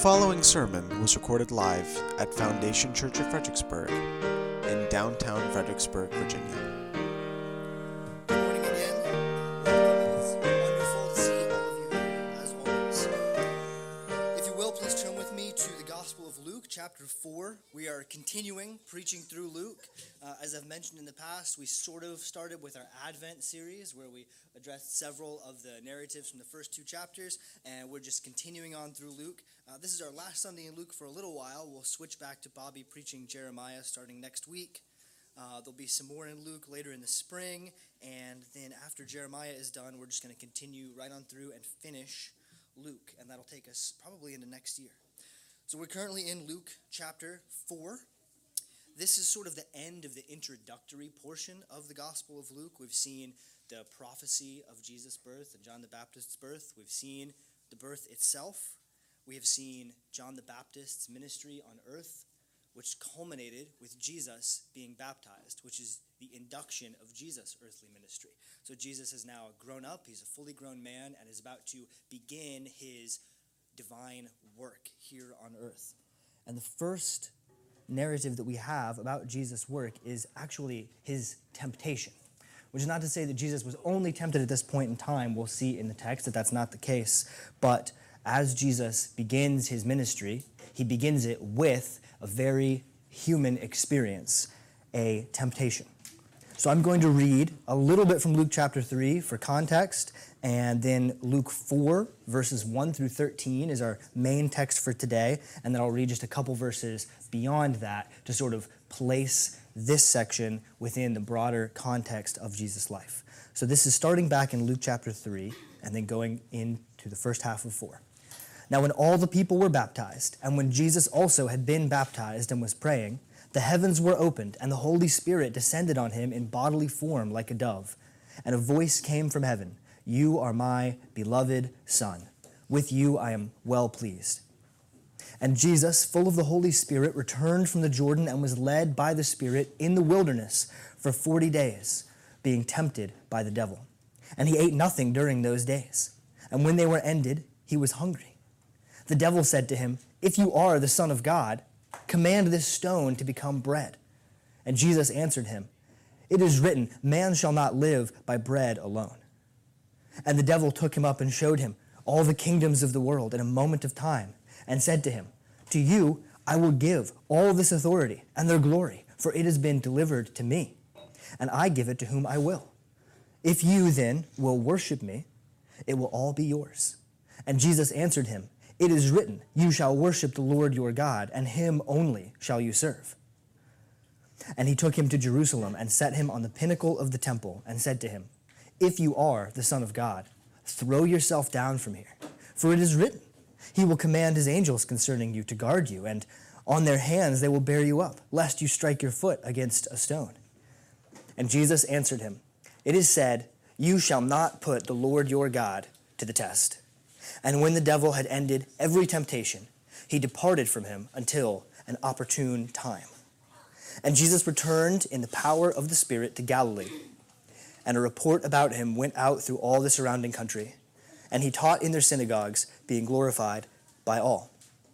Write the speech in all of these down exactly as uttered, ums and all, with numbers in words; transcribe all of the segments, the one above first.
following sermon was recorded live at Foundation Church of Fredericksburg in downtown Fredericksburg, Virginia. Good morning again. It's wonderful to see all of you here, as always. If you will, please turn with me to the Gospel of Luke, chapter four. We are continuing preaching through Luke. Uh, as I've mentioned in the past, we sort of started with our Advent series, where we addressed several of the narratives from the first two chapters, and we're just continuing on through Luke. Uh, this is our last Sunday in Luke for a little while. We'll switch back to Bobby preaching Jeremiah starting next week. Uh, there'll be some more in Luke later in the spring, and then after Jeremiah is done, we're just going to continue right on through and finish Luke, and that'll take us probably into next year. So we're currently in Luke chapter four. This is sort of the end of the introductory portion of the Gospel of Luke. We've seen the prophecy of Jesus' birth and John the Baptist's birth. We've seen the birth itself. We have seen John the Baptist's ministry on earth, which culminated with Jesus being baptized, which is the induction of Jesus' earthly ministry. So Jesus is now grown up, he's a fully grown man, and is about to begin his divine work here on earth. And the first narrative that we have about Jesus' work is actually his temptation, which is not to say that Jesus was only tempted at this point in time. We'll see in the text that that's not the case. But as Jesus begins his ministry, he begins it with a very human experience, a temptation. So I'm going to read a little bit from Luke chapter three for context, and then Luke four, verses one through thirteen is our main text for today, and then I'll read just a couple verses beyond that to sort of place this section within the broader context of Jesus' life. So this is starting back in Luke chapter three, and then going into the first half of four. Now when all the people were baptized, and when Jesus also had been baptized and was praying, the heavens were opened, and the Holy Spirit descended on him in bodily form like a dove. And a voice came from heaven, "You are my beloved Son. With you I am well pleased." And Jesus, full of the Holy Spirit, returned from the Jordan and was led by the Spirit in the wilderness for forty days, being tempted by the devil. And he ate nothing during those days. And when they were ended, he was hungry. The devil said to him, "If you are the Son of God, command this stone to become bread." And Jesus answered him, "It is written, man shall not live by bread alone." And the devil took him up and showed him all the kingdoms of the world in a moment of time, and said to him, "To you I will give all this authority and their glory, for it has been delivered to me, and I give it to whom I will. If you then will worship me, it will all be yours." And Jesus answered him, "It is written, you shall worship the Lord your God, and him only shall you serve." And he took him to Jerusalem and set him on the pinnacle of the temple and said to him, "If you are the Son of God, throw yourself down from here. For it is written, he will command his angels concerning you to guard you, and on their hands they will bear you up, lest you strike your foot against a stone." And Jesus answered him, "It is said, you shall not put the Lord your God to the test." And when the devil had ended every temptation, he departed from him until an opportune time. And Jesus returned in the power of the Spirit to Galilee, and a report about him went out through all the surrounding country, and he taught in their synagogues, being glorified by all.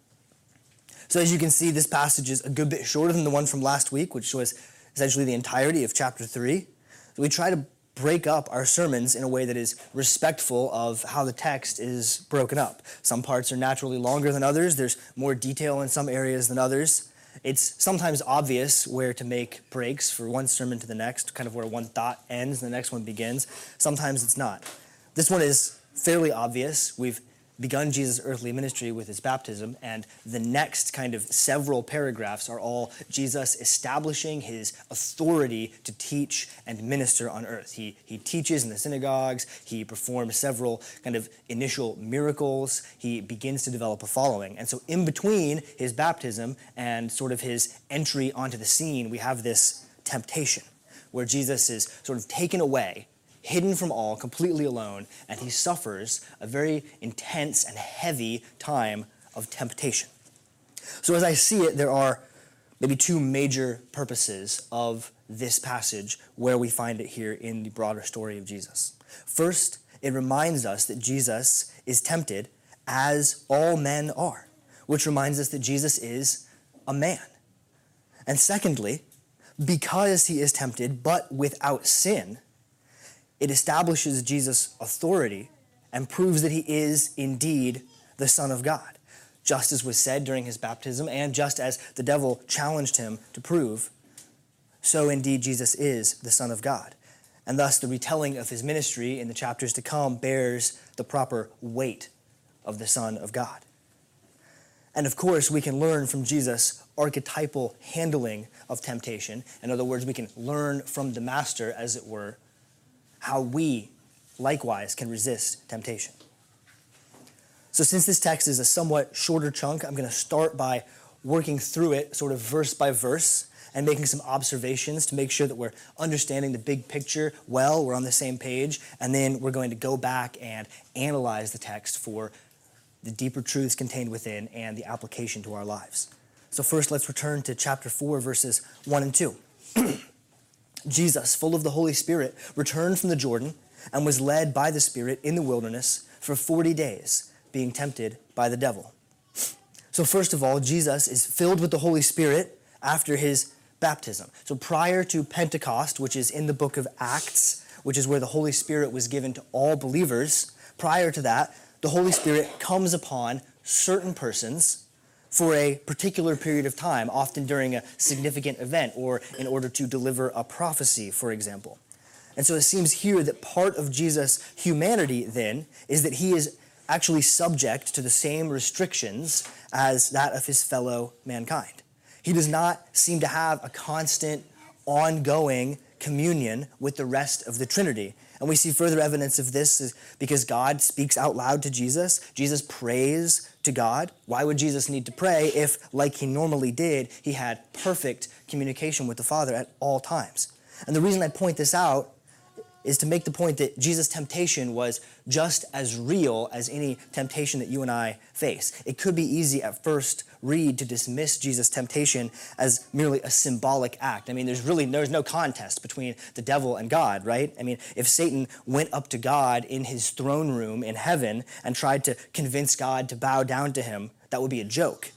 So as you can see, this passage is a good bit shorter than the one from last week, which was essentially the entirety of chapter three. So we try to break up our sermons in a way that is respectful of how the text is broken up. Some parts are naturally longer than others. There's more detail in some areas than others. It's sometimes obvious where to make breaks for one sermon to the next, kind of where one thought ends and the next one begins. Sometimes it's not. This one is fairly obvious. We've begun Jesus' earthly ministry with his baptism, and the next kind of several paragraphs are all Jesus establishing his authority to teach and minister on earth. He, he teaches in the synagogues, he performs several kind of initial miracles, he begins to develop a following. And so in between his baptism and sort of his entry onto the scene, we have this temptation where Jesus is sort of taken away, hidden from all, completely alone, and he suffers a very intense and heavy time of temptation. So as I see it, there are maybe two major purposes of this passage where we find it here in the broader story of Jesus. First, it reminds us that Jesus is tempted as all men are, which reminds us that Jesus is a man. And secondly, because he is tempted but without sin, it establishes Jesus' authority and proves that he is indeed the Son of God, just as was said during his baptism and just as the devil challenged him to prove. So indeed Jesus is the Son of God. And thus the retelling of his ministry in the chapters to come bears the proper weight of the Son of God. And of course, we can learn from Jesus' archetypal handling of temptation. In other words, we can learn from the master, as it were, how we likewise can resist temptation. So since this text is a somewhat shorter chunk, I'm going to start by working through it sort of verse by verse and making some observations to make sure that we're understanding the big picture well, we're on the same page, and then we're going to go back and analyze the text for the deeper truths contained within and the application to our lives. So first, let's return to chapter four, verses one and two. Jesus, full of the Holy Spirit, returned from the Jordan and was led by the Spirit in the wilderness for forty days, being tempted by the devil. So first of all, Jesus is filled with the Holy Spirit after his baptism. So prior to Pentecost, which is in the book of Acts, which is where the Holy Spirit was given to all believers, prior to that, the Holy Spirit comes upon certain persons for a particular period of time, often during a significant event or in order to deliver a prophecy, for example. And so it seems here that part of Jesus' humanity then is that he is actually subject to the same restrictions as that of his fellow mankind. He does not seem to have a constant, ongoing communion with the rest of the Trinity. And we see further evidence of this is because God speaks out loud to Jesus. Jesus prays to God. Why would Jesus need to pray if, like he normally did, he had perfect communication with the Father at all times? And the reason I point this out is to make the point that Jesus' temptation was just as real as any temptation that you and I face. It could be easy at first read to dismiss Jesus' temptation as merely a symbolic act. I mean, there's really there's no contest between the devil and God, right? I mean, if Satan went up to God in his throne room in heaven and tried to convince God to bow down to him, that would be a joke.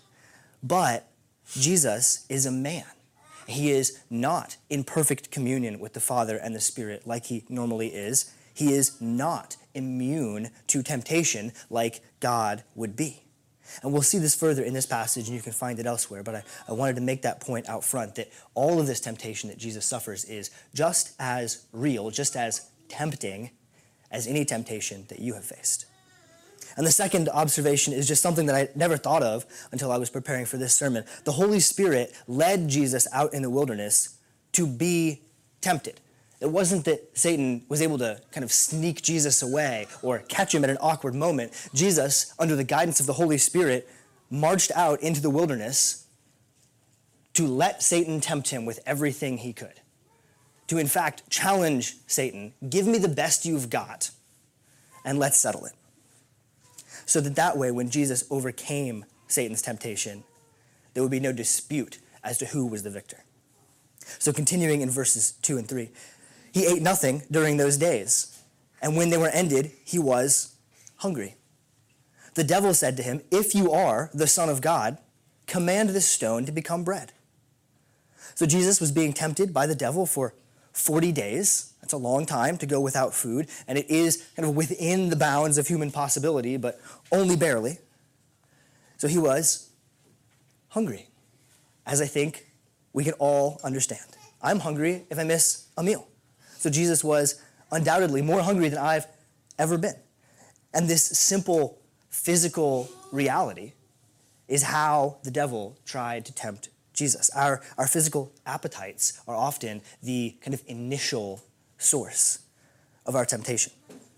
But Jesus is a man. He is not in perfect communion with the Father and the Spirit like he normally is. He is not immune to temptation like God would be. And we'll see this further in this passage, and you can find it elsewhere, but I, I wanted to make that point out front, that all of this temptation that Jesus suffers is just as real, just as tempting as any temptation that you have faced. And the second observation is just something that I never thought of until I was preparing for this sermon. The Holy Spirit led Jesus out in the wilderness to be tempted. It wasn't that Satan was able to kind of sneak Jesus away or catch him at an awkward moment. Jesus, under the guidance of the Holy Spirit, marched out into the wilderness to let Satan tempt him with everything he could. To, in fact, challenge Satan, give me the best you've got, and let's settle it. So that that way, when Jesus overcame Satan's temptation, there would be no dispute as to who was the victor. So continuing in verses two and three, he ate nothing during those days, and when they were ended, he was hungry. The devil said to him, if you are the Son of God, command this stone to become bread. So Jesus was being tempted by the devil for forty days. That's a long time to go without food, and it is kind of within the bounds of human possibility, but only barely. So he was hungry, as I think we can all understand. I'm hungry if I miss a meal. So Jesus was undoubtedly more hungry than I've ever been. And this simple physical reality is how the devil tried to tempt Jesus. Our, our physical appetites are often the kind of initial source of our temptation.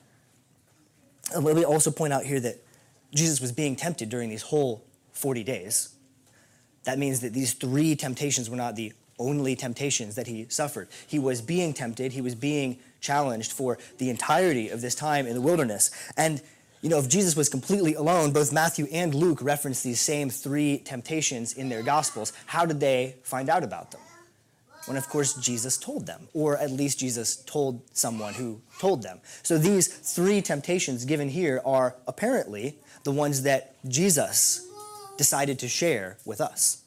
And let me also point out here that Jesus was being tempted during these whole forty days. That means that these three temptations were not the only temptations that he suffered. He was being tempted, he was being challenged for the entirety of this time in the wilderness. And you know, if Jesus was completely alone, both Matthew and Luke reference these same three temptations in their Gospels. How did they find out about them? When, of course, Jesus told them, or at least Jesus told someone who told them. So these three temptations given here are apparently the ones that Jesus decided to share with us.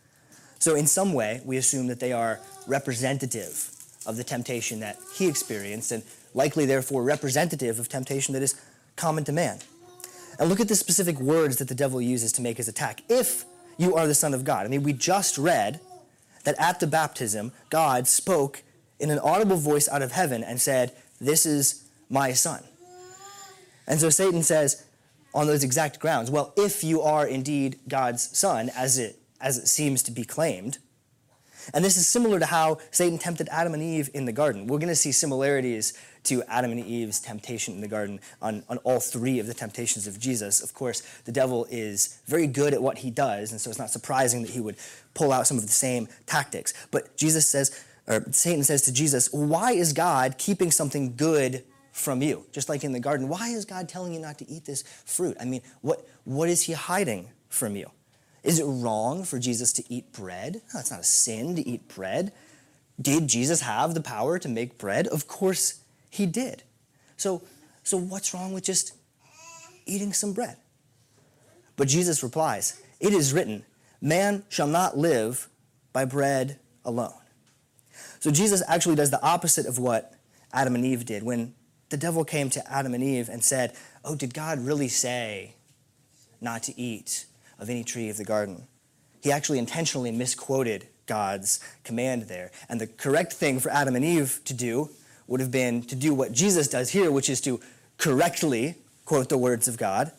So in some way, we assume that they are representative of the temptation that he experienced, and likely therefore representative of temptation that is common to man. And look at the specific words that the devil uses to make his attack. If you are the Son of God. I mean, we just read that at the baptism, God spoke in an audible voice out of heaven and said, "This is my Son." And so Satan says, on those exact grounds, well, if you are indeed God's Son, as it, as it seems to be claimed, and this is similar to how Satan tempted Adam and Eve in the garden. We're going to see similarities to Adam and Eve's temptation in the garden on, on all three of the temptations of Jesus. Of course, the devil is very good at what he does, and so it's not surprising that he would pull out some of the same tactics. But Jesus says, or Satan says to Jesus, why is God keeping something good from you? Just like in the garden, why is God telling you not to eat this fruit? I mean, what what is he hiding from you? Is it wrong for Jesus to eat bread? No, it's not a sin to eat bread. Did Jesus have the power to make bread? Of course he did. So, so what's wrong with just eating some bread? But Jesus replies, it is written, man shall not live by bread alone. So Jesus actually does the opposite of what Adam and Eve did. When the devil came to Adam and Eve and said, oh, did God really say not to eat of any tree of the garden? He actually intentionally misquoted God's command there. And the correct thing for Adam and Eve to do would have been to do what Jesus does here, which is to correctly quote the words of God.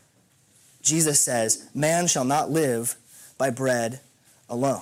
Jesus says, man shall not live by bread alone.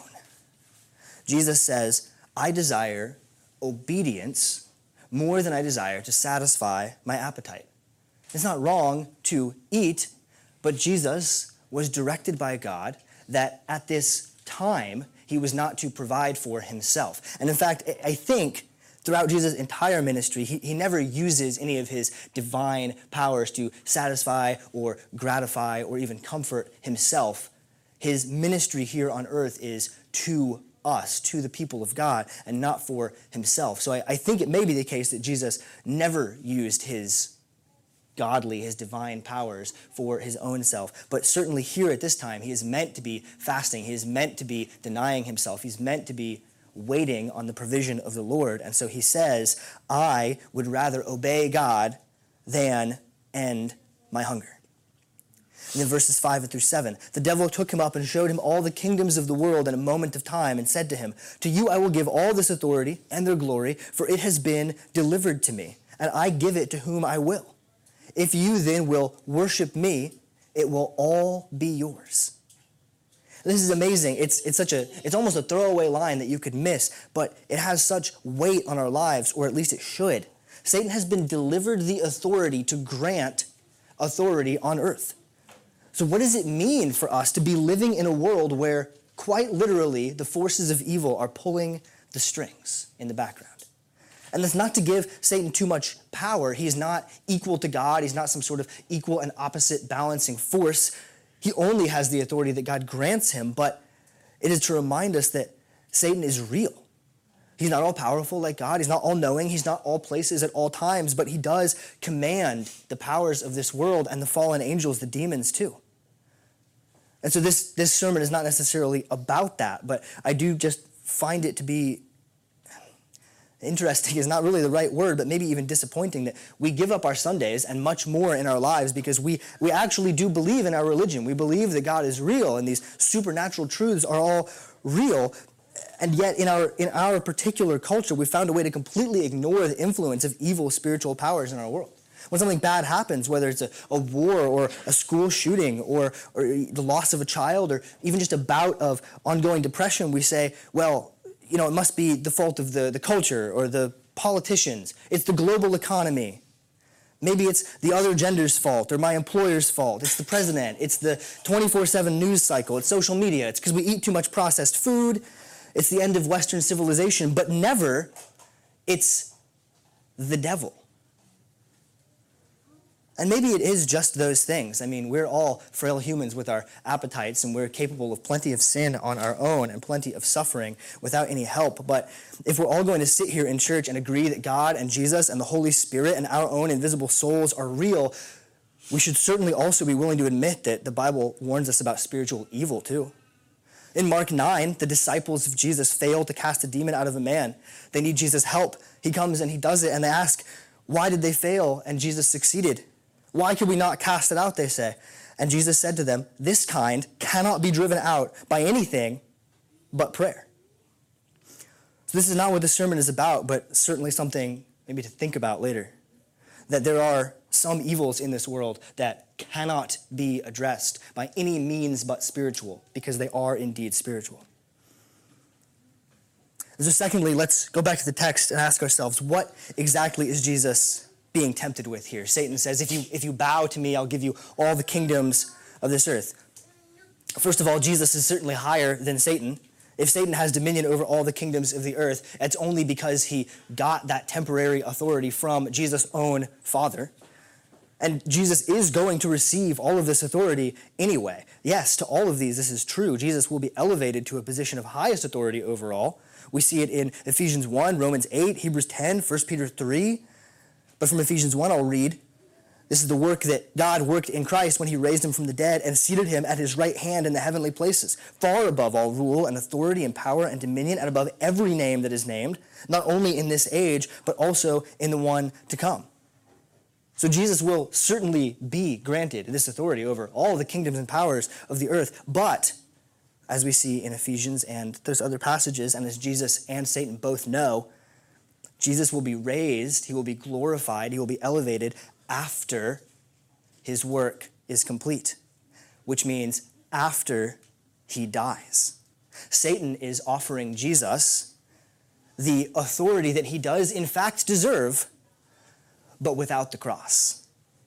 Jesus says, I desire obedience more than I desire to satisfy my appetite. It's not wrong to eat, but Jesus was directed by God that at this time he was not to provide for himself. And in fact, I think throughout Jesus' entire ministry, he, he never uses any of his divine powers to satisfy or gratify or even comfort himself. His ministry here on earth is to us, to the people of God, and not for himself. So I, I think it may be the case that Jesus never used his godly, his divine powers for his own self. But certainly here at this time, he is meant to be fasting. He is meant to be denying himself. He's meant to be waiting on the provision of the Lord. And so he says, I would rather obey God than end my hunger. And then verses five through seven, the devil took him up and showed him all the kingdoms of the world in a moment of time and said to him, to you I will give all this authority and their glory, for it has been delivered to me, and I give it to whom I will. If you then will worship me, it will all be yours. This is amazing. It's, it's such a, it's almost a throwaway line that you could miss, but it has such weight on our lives, or at least it should. Satan has been delivered the authority to grant authority on earth. So what does it mean for us to be living in a world where quite literally the forces of evil are pulling the strings in the background? And that's not to give Satan too much power. He is not equal to God. He's not some sort of equal and opposite balancing force. He only has the authority that God grants him, but it is to remind us that Satan is real. He's not all powerful like God. He's not all knowing. He's not all places at all times, but he does command the powers of this world and the fallen angels, the demons too. And so this, this sermon is not necessarily about that, but I do just find it to be interesting is not really the right word, but maybe even disappointing that we give up our Sundays and much more in our lives because we, we actually do believe in our religion. We believe that God is real and these supernatural truths are all real. And yet in our, in our particular culture, we found a way to completely ignore the influence of evil spiritual powers in our world. When something bad happens, whether it's a, a war or a school shooting or, or the loss of a child or even just a bout of ongoing depression, we say, well, you know, it must be the fault of the, the culture or the politicians. It's the global economy. Maybe it's the other gender's fault or my employer's fault. It's the president. It's the twenty-four seven news cycle. It's social media. It's because we eat too much processed food. It's the end of Western civilization. But never, it's the devil. And maybe it is just those things. I mean, we're all frail humans with our appetites, and we're capable of plenty of sin on our own and plenty of suffering without any help. But if we're all going to sit here in church and agree that God and Jesus and the Holy Spirit and our own invisible souls are real, we should certainly also be willing to admit that the Bible warns us about spiritual evil too. In Mark nine, the disciples of Jesus fail to cast a demon out of a man. They need Jesus' help. He comes and he does it, and they ask, why did they fail? And Jesus succeeded. Why could we not cast it out, they say. And Jesus said to them, this kind cannot be driven out by anything but prayer. So this is not what this sermon is about, but certainly something maybe to think about later. That there are some evils in this world that cannot be addressed by any means but spiritual, because they are indeed spiritual. So secondly, let's go back to the text and ask ourselves, what exactly is Jesus being tempted with here? Satan says, if you, if you bow to me, I'll give you all the kingdoms of this earth. First of all, Jesus is certainly higher than Satan. If Satan has dominion over all the kingdoms of the earth, it's only because he got that temporary authority from Jesus' own Father. And Jesus is going to receive all of this authority anyway. Yes, to all of these, this is true. Jesus will be elevated to a position of highest authority overall. We see it in Ephesians one, Romans eight, Hebrews ten, First Peter three. But from Ephesians one, I'll read, this is the work that God worked in Christ when he raised him from the dead and seated him at his right hand in the heavenly places, far above all rule and authority and power and dominion, and above every name that is named, not only in this age, but also in the one to come. So Jesus will certainly be granted this authority over all the kingdoms and powers of the earth. But, as we see in Ephesians and those other passages, and as Jesus and Satan both know, Jesus will be raised, he will be glorified, he will be elevated after his work is complete, which means after he dies. Satan is offering Jesus the authority that he does in fact deserve, but without the cross.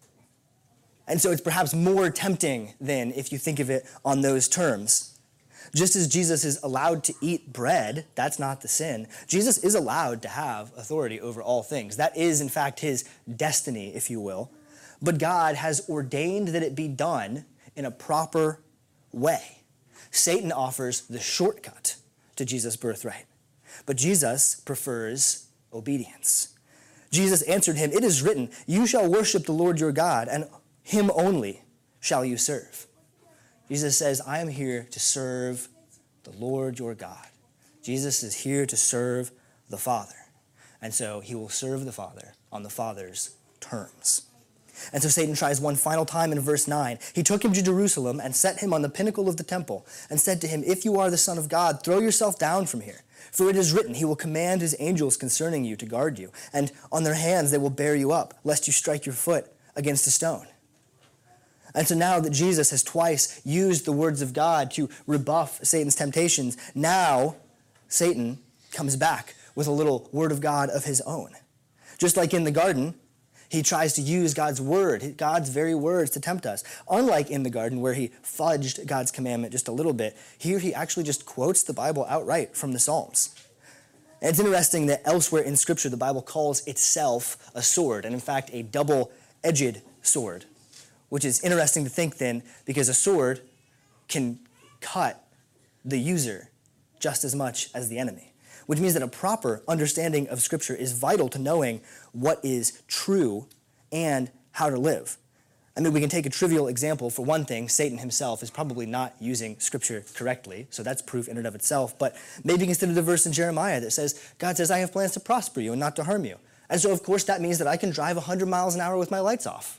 And so it's perhaps more tempting than if you think of it on those terms. Just as Jesus is allowed to eat bread, that's not the sin. Jesus is allowed to have authority over all things. That is, in fact, his destiny, if you will. But God has ordained that it be done in a proper way. Satan offers the shortcut to Jesus' birthright, but Jesus prefers obedience. Jesus answered him, "It is written, you shall worship the Lord your God, and him only shall you serve." Jesus says, I am here to serve the Lord your God. Jesus is here to serve the Father. And so he will serve the Father on the Father's terms. And so Satan tries one final time in verse nine. He took him to Jerusalem and set him on the pinnacle of the temple and said to him, "If you are the Son of God, throw yourself down from here. For it is written, he will command his angels concerning you to guard you, and on their hands they will bear you up, lest you strike your foot against a stone." And so now that Jesus has twice used the words of God to rebuff Satan's temptations, now Satan comes back with a little word of God of his own. Just like in the garden, he tries to use God's word, God's very words, to tempt us. Unlike in the garden where he fudged God's commandment just a little bit, here he actually just quotes the Bible outright from the Psalms. And it's interesting that elsewhere in Scripture, the Bible calls itself a sword, and in fact, a double-edged sword, which is interesting to think then, because a sword can cut the user just as much as the enemy, which means that a proper understanding of Scripture is vital to knowing what is true and how to live. I mean, we can take a trivial example. For one thing, Satan himself is probably not using Scripture correctly, so that's proof in and of itself. But maybe consider the verse in Jeremiah that says, God says, "I have plans to prosper you and not to harm you." And so, of course, that means that I can drive one hundred miles an hour with my lights off.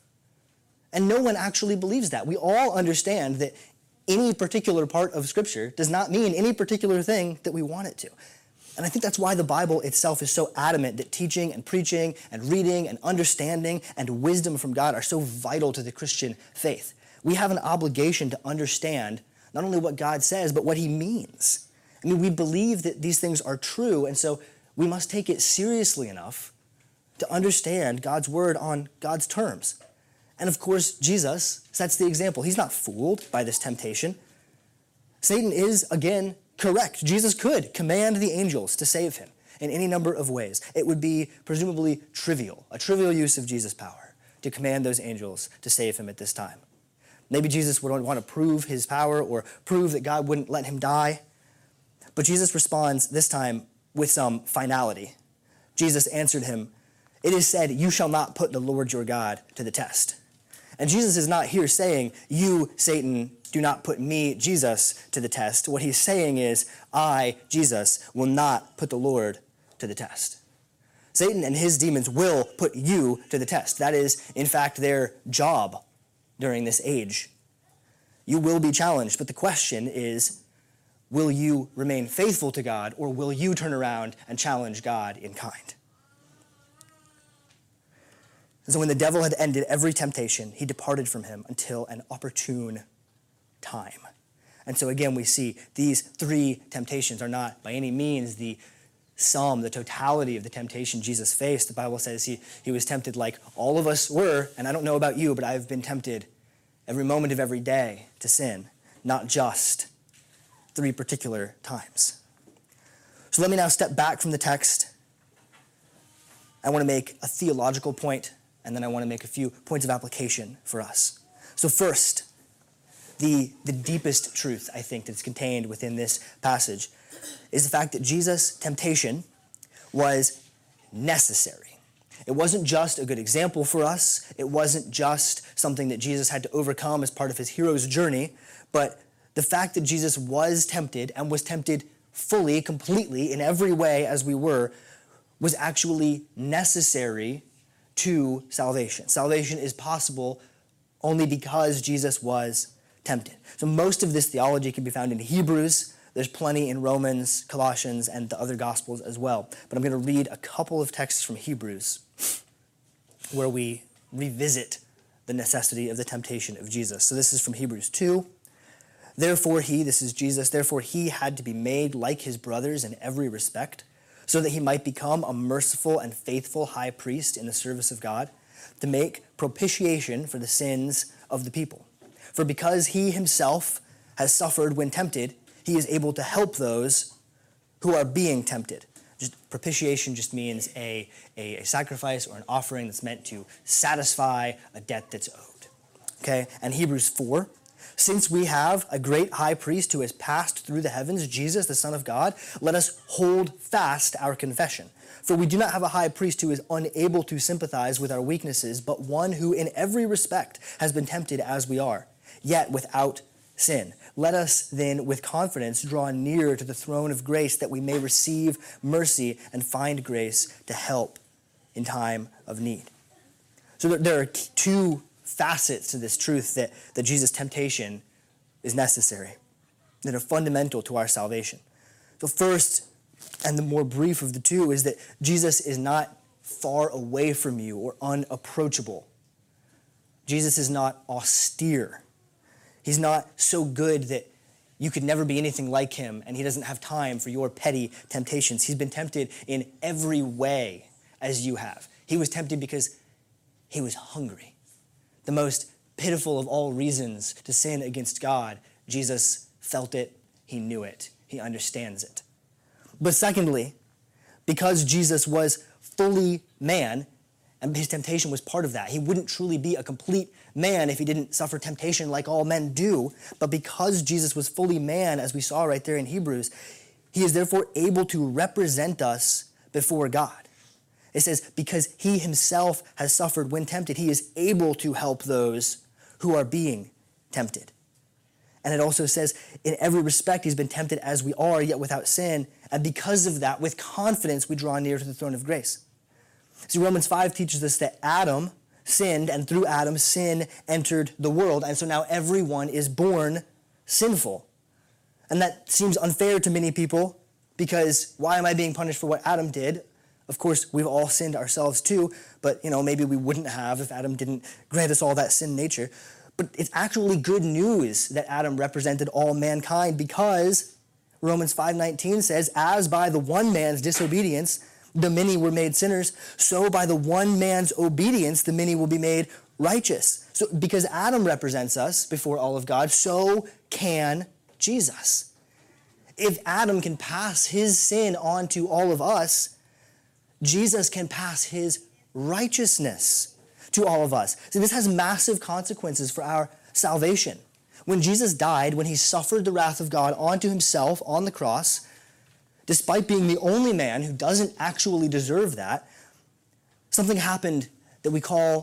And no one actually believes that. We all understand that any particular part of Scripture does not mean any particular thing that we want it to. And I think that's why the Bible itself is so adamant that teaching and preaching and reading and understanding and wisdom from God are so vital to the Christian faith. We have an obligation to understand not only what God says, but what he means. I mean, we believe that these things are true, and so we must take it seriously enough to understand God's word on God's terms. And of course, Jesus sets the example. He's not fooled by this temptation. Satan is, again, correct. Jesus could command the angels to save him in any number of ways. It would be presumably trivial, a trivial use of Jesus' power to command those angels to save him at this time. Maybe Jesus would want to prove his power or prove that God wouldn't let him die. But Jesus responds this time with some finality. Jesus answered him, "It is said, you shall not put the Lord your God to the test." And Jesus is not here saying, you, Satan, do not put me, Jesus, to the test. What he's saying is, I, Jesus, will not put the Lord to the test. Satan and his demons will put you to the test. That is, in fact, their job during this age. You will be challenged, but the question is, will you remain faithful to God, or will you turn around and challenge God in kind? And so when the devil had ended every temptation, he departed from him until an opportune time. And so again, we see these three temptations are not by any means the sum, the totality of the temptation Jesus faced. The Bible says he, he was tempted like all of us were, and I don't know about you, but I've been tempted every moment of every day to sin, not just three particular times. So let me now step back from the text. I want to make a theological point, and then I want to make a few points of application for us. So first, the, the deepest truth, I think, that's contained within this passage is the fact that Jesus' temptation was necessary. It wasn't just a good example for us. It wasn't just something that Jesus had to overcome as part of his hero's journey, but the fact that Jesus was tempted and was tempted fully, completely, in every way as we were, was actually necessary to salvation. Salvation is possible only because Jesus was tempted. So most of this theology can be found in Hebrews. There's plenty in Romans, Colossians, and the other Gospels as well. But I'm going to read a couple of texts from Hebrews where we revisit the necessity of the temptation of Jesus. So this is from Hebrews two. Therefore he, this is Jesus, therefore he had to be made like his brothers in every respect, so that he might become a merciful and faithful high priest in the service of God, to make propitiation for the sins of the people. For because he himself has suffered when tempted, he is able to help those who are being tempted. Just propitiation just means a, a, a sacrifice or an offering that's meant to satisfy a debt that's owed. Okay, and Hebrews four, since we have a great high priest who has passed through the heavens, Jesus, the Son of God, let us hold fast our confession. For we do not have a high priest who is unable to sympathize with our weaknesses, but one who in every respect has been tempted as we are, yet without sin. Let us then with confidence draw near to the throne of grace that we may receive mercy and find grace to help in time of need. So there are two facets to this truth that, that Jesus' temptation is necessary, that are fundamental to our salvation. The first and the more brief of the two is that Jesus is not far away from you or unapproachable. Jesus is not austere. He's not so good that you could never be anything like him, and he doesn't have time for your petty temptations. He's been tempted in every way as you have. He was tempted because he was hungry. The most pitiful of all reasons to sin against God, Jesus felt it, he knew it, he understands it. But secondly, because Jesus was fully man, and his temptation was part of that. He wouldn't truly be a complete man if he didn't suffer temptation like all men do. But because Jesus was fully man, as we saw right there in Hebrews, he is therefore able to represent us before God. It says, because he himself has suffered when tempted, he is able to help those who are being tempted. And it also says, in every respect, he's been tempted as we are, yet without sin. And because of that, with confidence, we draw near to the throne of grace. See, Romans five teaches us that Adam sinned, and through Adam, sin entered the world. And so now everyone is born sinful. And that seems unfair to many people, because why am I being punished for what Adam did? Of course, we've all sinned ourselves too, but you know, maybe we wouldn't have if Adam didn't grant us all that sin nature. But it's actually good news that Adam represented all mankind, because Romans five nineteen says, as by the one man's disobedience, the many were made sinners, so by the one man's obedience, the many will be made righteous. So because Adam represents us before all of God, so can Jesus. If Adam can pass his sin on to all of us, Jesus can pass his righteousness to all of us. See, this has massive consequences for our salvation. When Jesus died, when he suffered the wrath of God onto himself on the cross, despite being the only man who doesn't actually deserve that, something happened that we call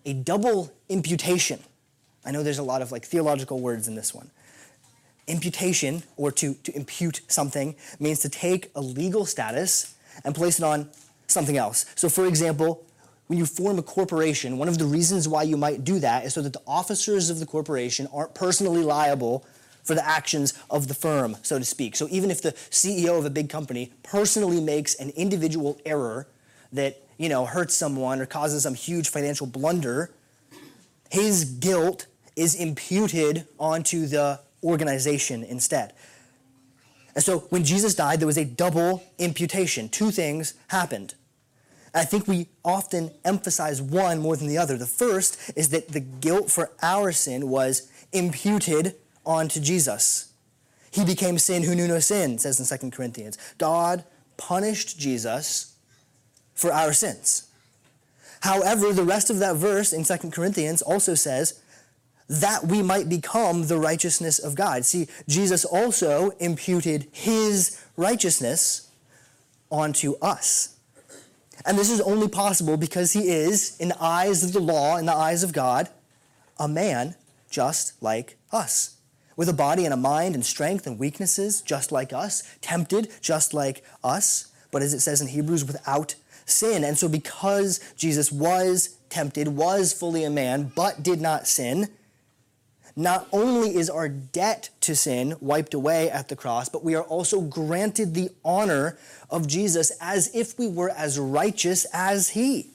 a double imputation. I know there's a lot of like theological words in this one. Imputation, or to, to impute something, means to take a legal status and place it on something else. So for example, when you form a corporation, one of the reasons why you might do that is so that the officers of the corporation aren't personally liable for the actions of the firm, so to speak. So even if the C E O of a big company personally makes an individual error that, you know, hurts someone or causes some huge financial blunder, his guilt is imputed onto the organization instead. And so when Jesus died, there was a double imputation. Two things happened. I think we often emphasize one more than the other. The first is that the guilt for our sin was imputed onto Jesus. He became sin who knew no sin, says in Second Corinthians. God punished Jesus for our sins. However, the rest of that verse in Second Corinthians also says that we might become the righteousness of God. See, Jesus also imputed his righteousness onto us. And this is only possible because he is, in the eyes of the law, in the eyes of God, a man just like us, with a body and a mind and strength and weaknesses just like us, tempted just like us, but as it says in Hebrews, without sin. And so because Jesus was tempted, was fully a man, but did not sin, not only is our debt to sin wiped away at the cross, but we are also granted the honor of Jesus as if we were as righteous as he.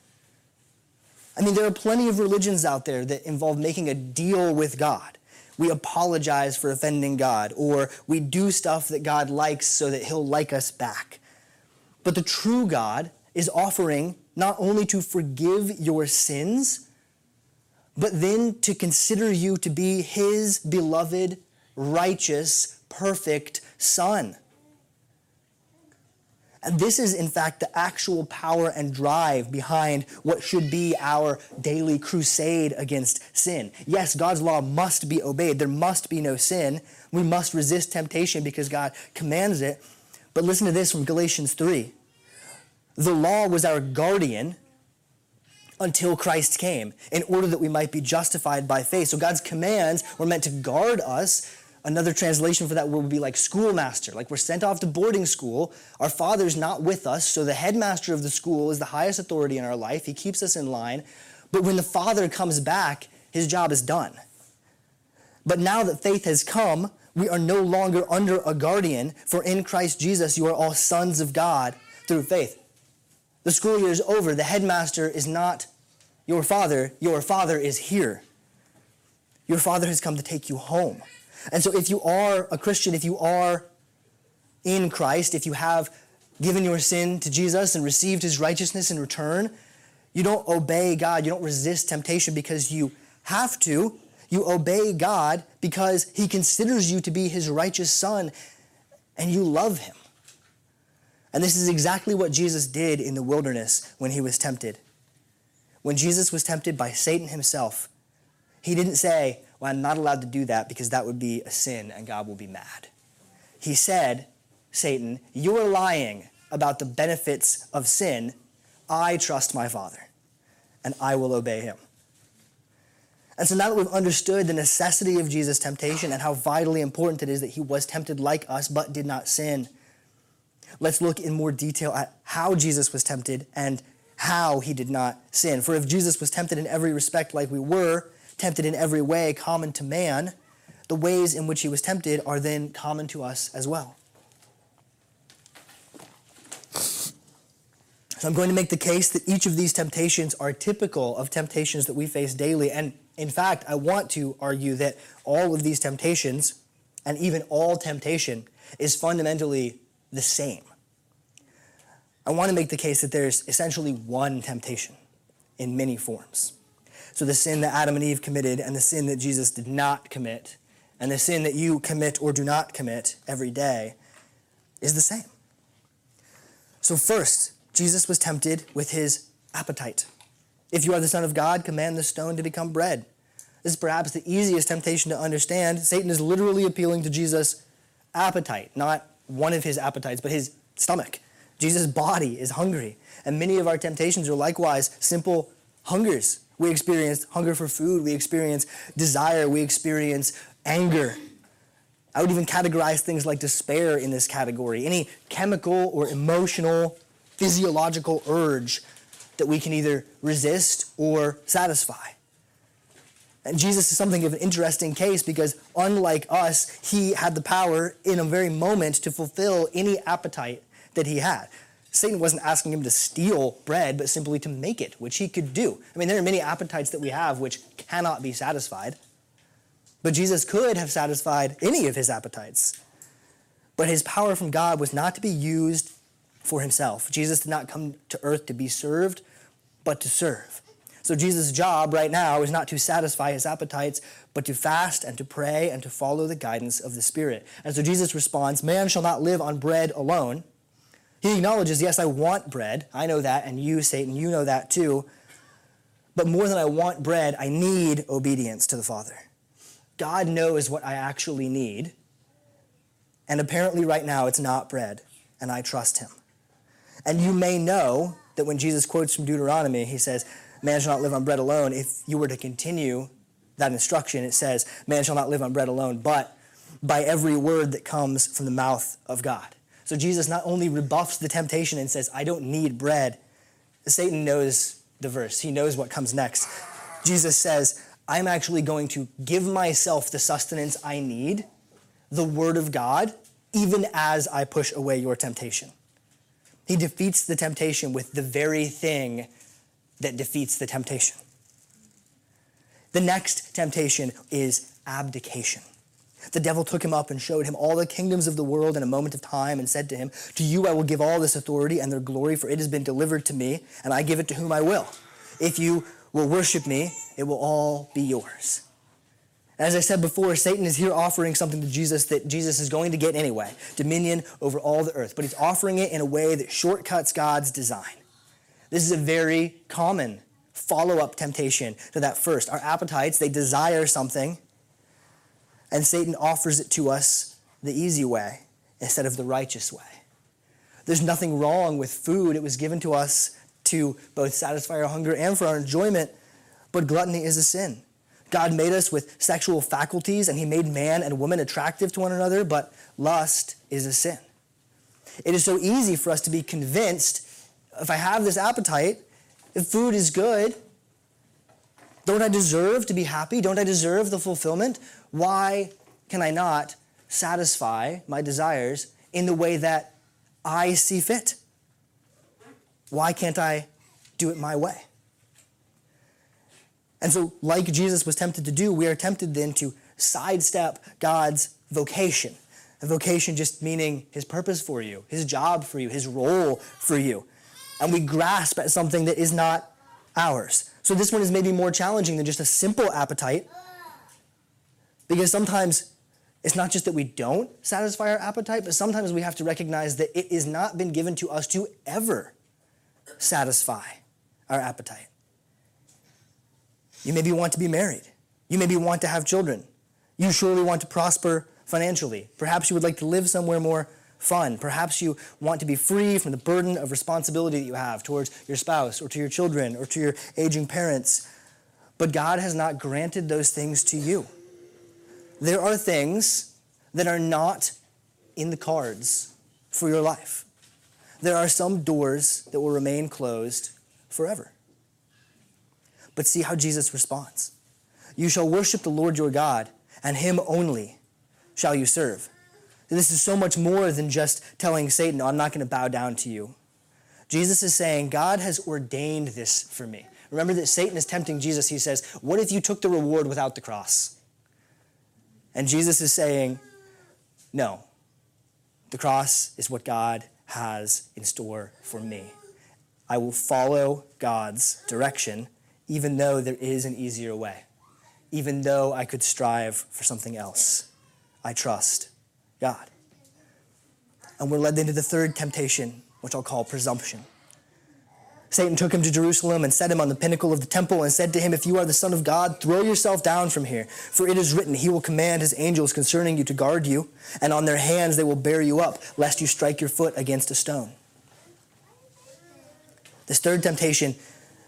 I mean, there are plenty of religions out there that involve making a deal with God. We apologize for offending God, or we do stuff that God likes so that he'll like us back. But the true God is offering not only to forgive your sins, but then to consider you to be his beloved, righteous, perfect son. And this is, in fact, the actual power and drive behind what should be our daily crusade against sin. Yes, God's law must be obeyed. There must be no sin. We must resist temptation because God commands it. But listen to this from Galatians three. The law was our guardian until Christ came, in order that we might be justified by faith. So God's commands were meant to guard us. Another translation for that word would be like schoolmaster, like we're sent off to boarding school. Our father's not with us, so the headmaster of the school is the highest authority in our life. He keeps us in line. But when the father comes back, his job is done. But now that faith has come, we are no longer under a guardian, for in Christ Jesus you are all sons of God through faith. The school year is over. The headmaster is not your father. Your father is here. Your father has come to take you home. And so if you are a Christian, if you are in Christ, if you have given your sin to Jesus and received his righteousness in return, you don't obey God. You don't resist temptation because you have to. You obey God because he considers you to be his righteous son and you love him. And this is exactly what Jesus did in the wilderness when he was tempted. When Jesus was tempted by Satan himself, he didn't say, well, I'm not allowed to do that because that would be a sin and God will be mad. He said, Satan, you are lying about the benefits of sin. I trust my Father and I will obey him. And so now that we've understood the necessity of Jesus' temptation and how vitally important it is that he was tempted like us but did not sin, let's look in more detail at how Jesus was tempted and how he did not sin. For if Jesus was tempted in every respect like we were, tempted in every way common to man, the ways in which he was tempted are then common to us as well. So I'm going to make the case that each of these temptations are typical of temptations that we face daily. And in fact, I want to argue that all of these temptations, and even all temptation, is fundamentally the same. I want to make the case that there's essentially one temptation in many forms. So the sin that Adam and Eve committed and the sin that Jesus did not commit and the sin that you commit or do not commit every day is the same. So first, Jesus was tempted with his appetite. If you are the Son of God, command the stone to become bread. This is perhaps the easiest temptation to understand. Satan is literally appealing to Jesus' appetite, not one of his appetites, but his stomach. Jesus' body is hungry. And many of our temptations are likewise simple hungers. We experience hunger for food. We experience desire. We experience anger. I would even categorize things like despair in this category. Any chemical or emotional, physiological urge that we can either resist or satisfy. And Jesus is something of an interesting case because unlike us, he had the power in a very moment to fulfill any appetite that he had. Satan wasn't asking him to steal bread, but simply to make it, which he could do. I mean, there are many appetites that we have which cannot be satisfied. But Jesus could have satisfied any of his appetites. But his power from God was not to be used for himself. Jesus did not come to earth to be served, but to serve. So Jesus' job right now is not to satisfy his appetites, but to fast and to pray and to follow the guidance of the Spirit. And so Jesus responds, man shall not live on bread alone. He acknowledges, yes, I want bread. I know that, and you, Satan, you know that too. But more than I want bread, I need obedience to the Father. God knows what I actually need, and apparently right now it's not bread, and I trust him. And you may know that when Jesus quotes from Deuteronomy, he says, man shall not live on bread alone. If you were to continue that instruction, it says, man shall not live on bread alone, but by every word that comes from the mouth of God. So Jesus not only rebuffs the temptation and says, I don't need bread. Satan knows the verse. He knows what comes next. Jesus says, I'm actually going to give myself the sustenance I need, the word of God, even as I push away your temptation. He defeats the temptation with the very thing that defeats the temptation. The next temptation is abdication. The devil took him up and showed him all the kingdoms of the world in a moment of time and said to him, to you I will give all this authority and their glory, for it has been delivered to me, and I give it to whom I will. If you will worship me, it will all be yours. As I said before, Satan is here offering something to Jesus that Jesus is going to get anyway, dominion over all the earth. But he's offering it in a way that shortcuts God's design. This is a very common follow-up temptation to that first. Our appetites, they desire something, and Satan offers it to us the easy way instead of the righteous way. There's nothing wrong with food. It was given to us to both satisfy our hunger and for our enjoyment, but gluttony is a sin. God made us with sexual faculties, and he made man and woman attractive to one another, but lust is a sin. It is so easy for us to be convinced, if I have this appetite, if food is good, don't I deserve to be happy? Don't I deserve the fulfillment? Why can I not satisfy my desires in the way that I see fit? Why can't I do it my way? And so, like Jesus was tempted to do, we are tempted then to sidestep God's vocation. A vocation just meaning his purpose for you, his job for you, his role for you. And we grasp at something that is not ours. So this one is maybe more challenging than just a simple appetite, because sometimes it's not just that we don't satisfy our appetite, but sometimes we have to recognize that it has not been given to us to ever satisfy our appetite. You maybe want to be married. You maybe want to have children. You surely want to prosper financially. Perhaps you would like to live somewhere more fun. Perhaps you want to be free from the burden of responsibility that you have towards your spouse or to your children or to your aging parents. But God has not granted those things to you. There are things that are not in the cards for your life. There are some doors that will remain closed forever. But see how Jesus responds. You shall worship the Lord your God, and him only shall you serve. This is so much more than just telling Satan, no, I'm not going to bow down to you. Jesus is saying, God has ordained this for me. Remember that Satan is tempting Jesus. He says, what if you took the reward without the cross? And Jesus is saying, no, the cross is what God has in store for me. I will follow God's direction, even though there is an easier way, even though I could strive for something else. I trust God. And we're led into the third temptation, which I'll call presumption. Satan took him to Jerusalem and set him on the pinnacle of the temple and said to him, if you are the Son of God, throw yourself down from here. For it is written, he will command his angels concerning you to guard you, and on their hands they will bear you up, lest you strike your foot against a stone. This third temptation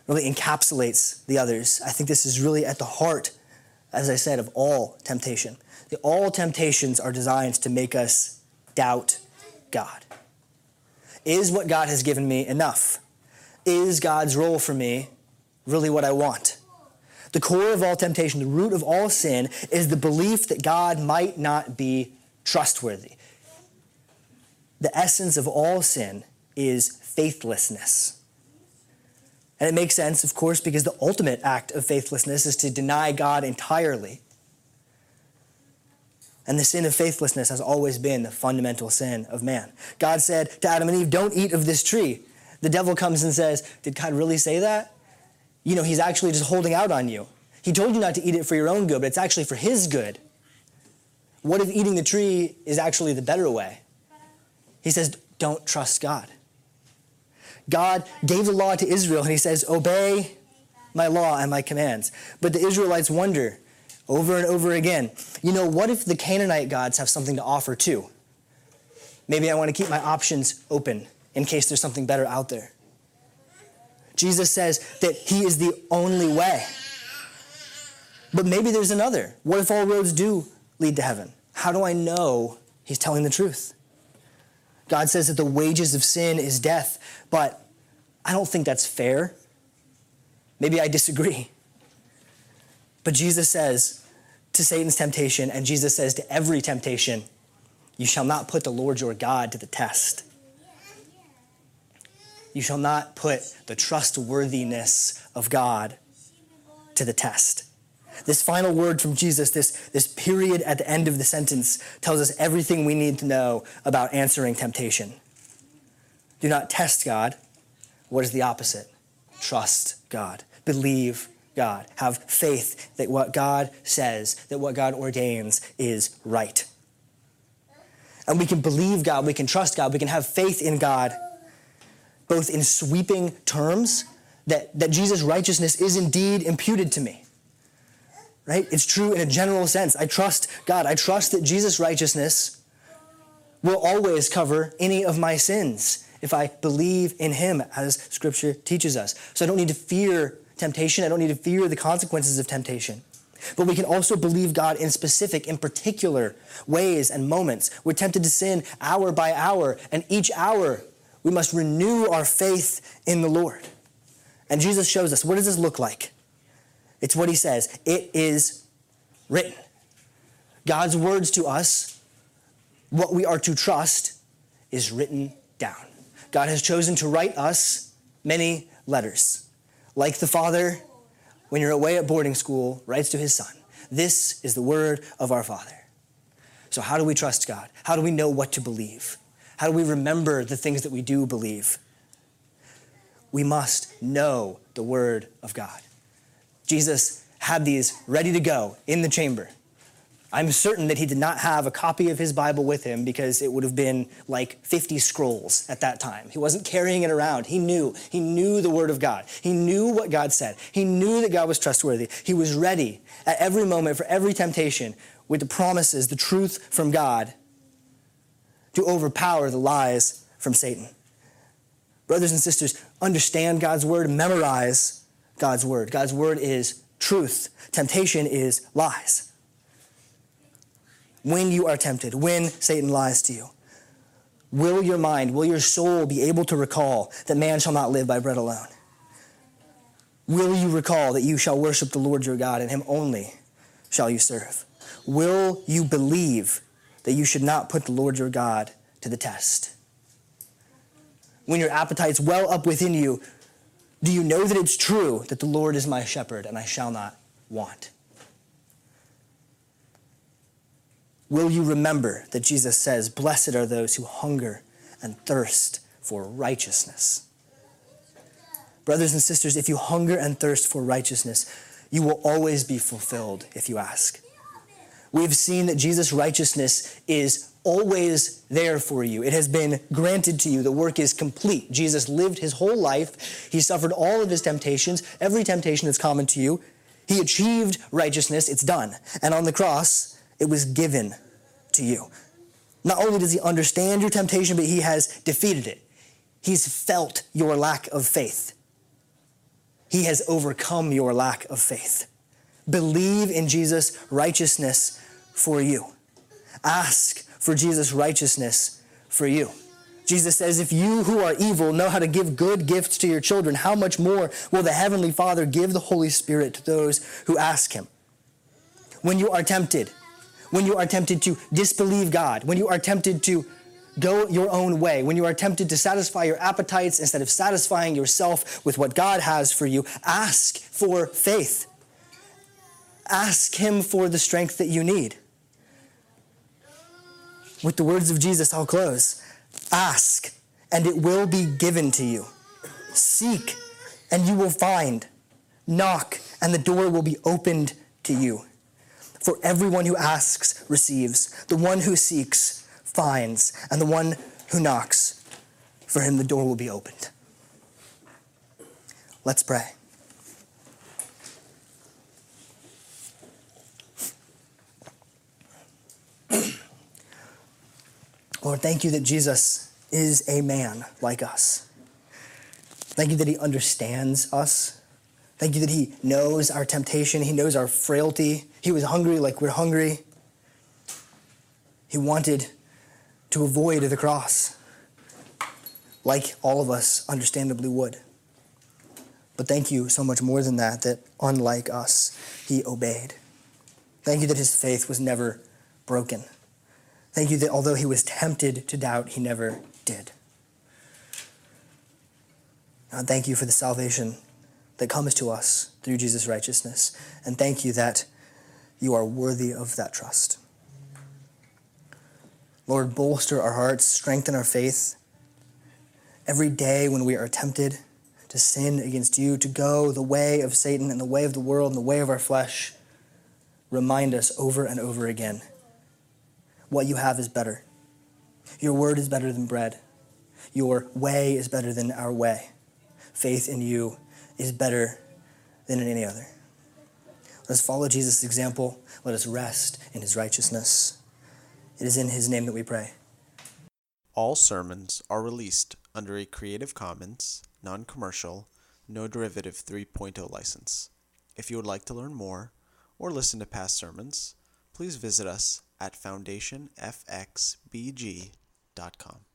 really encapsulates the others. I think this is really at the heart, as I said, of all temptation. The, all temptations are designed to make us doubt God. Is what God has given me enough? Is God's role for me really what I want? The core of all temptation, the root of all sin, is the belief that God might not be trustworthy. The essence of all sin is faithlessness. And it makes sense, of course, because the ultimate act of faithlessness is to deny God entirely. And the sin of faithlessness has always been the fundamental sin of man. God said to Adam and Eve, don't eat of this tree. The devil comes and says, did God really say that? You know, he's actually just holding out on you. He told you not to eat it for your own good, but it's actually for his good. What if eating the tree is actually the better way? He says, don't trust God. God gave the law to Israel, and he says, obey my law and my commands. But the Israelites wonder over and over again, you know, what if the Canaanite gods have something to offer too? Maybe I want to keep my options open in case there's something better out there. Jesus says that he is the only way. But maybe there's another. What if all roads do lead to heaven? How do I know he's telling the truth? God says that the wages of sin is death, but I don't think that's fair. Maybe I disagree. But Jesus says to Satan's temptation, and Jesus says to every temptation, you shall not put the Lord your God to the test. You shall not put the trustworthiness of God to the test. This final word from Jesus, this, this period at the end of the sentence, tells us everything we need to know about answering temptation. Do not test God. What is the opposite? Trust God. Believe God. Have faith that what God says, that what God ordains is right. And we can believe God, we can trust God, we can have faith in God, both in sweeping terms, that, that Jesus' righteousness is indeed imputed to me. Right? It's true in a general sense. I trust God. I trust that Jesus' righteousness will always cover any of my sins if I believe in him, as Scripture teaches us. So I don't need to fear temptation. I don't need to fear the consequences of temptation. But we can also believe God in specific, in particular ways and moments. We're tempted to sin hour by hour, and each hour we must renew our faith in the Lord. And Jesus shows us, what does this look like? It's what he says. It is written. God's words to us, what we are to trust, is written down. God has chosen to write us many letters. Like the father, when you're away at boarding school, writes to his son. This is the word of our Father. So how do we trust God? How do we know what to believe? How do we remember the things that we do believe? We must know the word of God. Jesus had these ready to go in the chamber. I'm certain that he did not have a copy of his Bible with him because it would have been like fifty scrolls at that time. He wasn't carrying it around. He knew. He knew the word of God. He knew what God said. He knew that God was trustworthy. He was ready at every moment for every temptation with the promises, the truth from God to overpower the lies from Satan. Brothers and sisters, understand God's word, memorize God's word. God's word is truth. Temptation is lies. When you are tempted, when Satan lies to you, will your mind, will your soul be able to recall that man shall not live by bread alone? Will you recall that you shall worship the Lord your God and him only shall you serve? Will you believe that you should not put the Lord your God to the test? When your appetites well up within you, do you know that it's true that the Lord is my shepherd and I shall not want? Will you remember that Jesus says, blessed are those who hunger and thirst for righteousness? Brothers and sisters, if you hunger and thirst for righteousness, you will always be fulfilled if you ask. We've seen that Jesus' righteousness is always there for you. It has been granted to you. The work is complete. Jesus lived his whole life. He suffered all of his temptations, every temptation that's common to you. He achieved righteousness. It's done. And on the cross, it was given to you. Not only does he understand your temptation, but he has defeated it. He's felt your lack of faith. he has overcome your lack of faith. Believe in Jesus' righteousness for you. Ask for Jesus' righteousness for you. Jesus says, if you who are evil know how to give good gifts to your children, how much more will the Heavenly Father give the Holy Spirit to those who ask him? When you are tempted, when you are tempted to disbelieve God, when you are tempted to go your own way, when you are tempted to satisfy your appetites instead of satisfying yourself with what God has for you, ask for faith. Ask him for the strength that you need. With the words of Jesus, I'll close. Ask, and it will be given to you. Seek, and you will find. Knock, and the door will be opened to you. For everyone who asks receives. The one who seeks finds. And the one who knocks, for him the door will be opened. Let's pray. Lord, thank you that Jesus is a man like us. Thank you that he understands us. Thank you that he knows our temptation. He knows our frailty. He was hungry like we're hungry. He wanted to avoid the cross, like all of us understandably would. But thank you so much more than that, that unlike us, he obeyed. Thank you that his faith was never broken. Thank you that although he was tempted to doubt, he never did. God, thank you for the salvation that comes to us through Jesus' righteousness. And thank you that you are worthy of that trust. Lord, bolster our hearts, strengthen our faith. Every day when we are tempted to sin against you, to go the way of Satan and the way of the world and the way of our flesh, remind us over and over again, what you have is better. Your word is better than bread. Your way is better than our way. Faith in you is better than in any other. Let us follow Jesus' example. Let us rest in his righteousness. It is in his name that we pray. All sermons are released under a Creative Commons, non-commercial, no derivative three point oh license. If you would like to learn more or listen to past sermons, please visit us at foundation f x b g dot com.